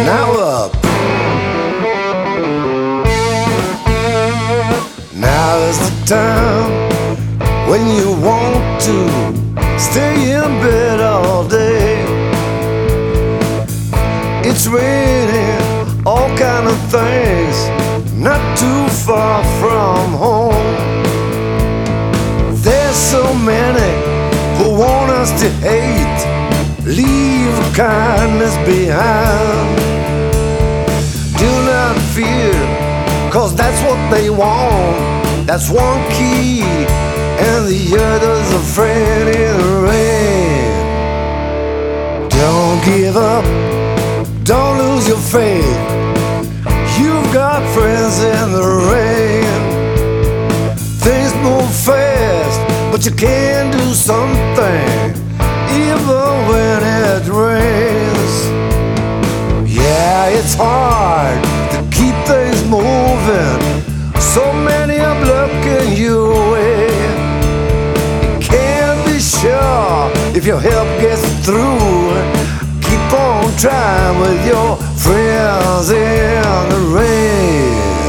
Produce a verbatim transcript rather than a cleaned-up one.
Now up. Now is the time when you want to stay in bed all day. It's raining, all kind of things, not too far from home. There's so many who want us to hate, leave kindness behind. Do not fear, cause that's what they want. That's one key, and the other's a friend in the rain. Don't give up, don't lose your faith. You've got friends in the rain. Things move fast, but you can do something even when it rains. Yeah, it's hard to keep things moving. So many are blocking your way. You can't be sure if your help gets through. Keep on trying with your friends in the rain.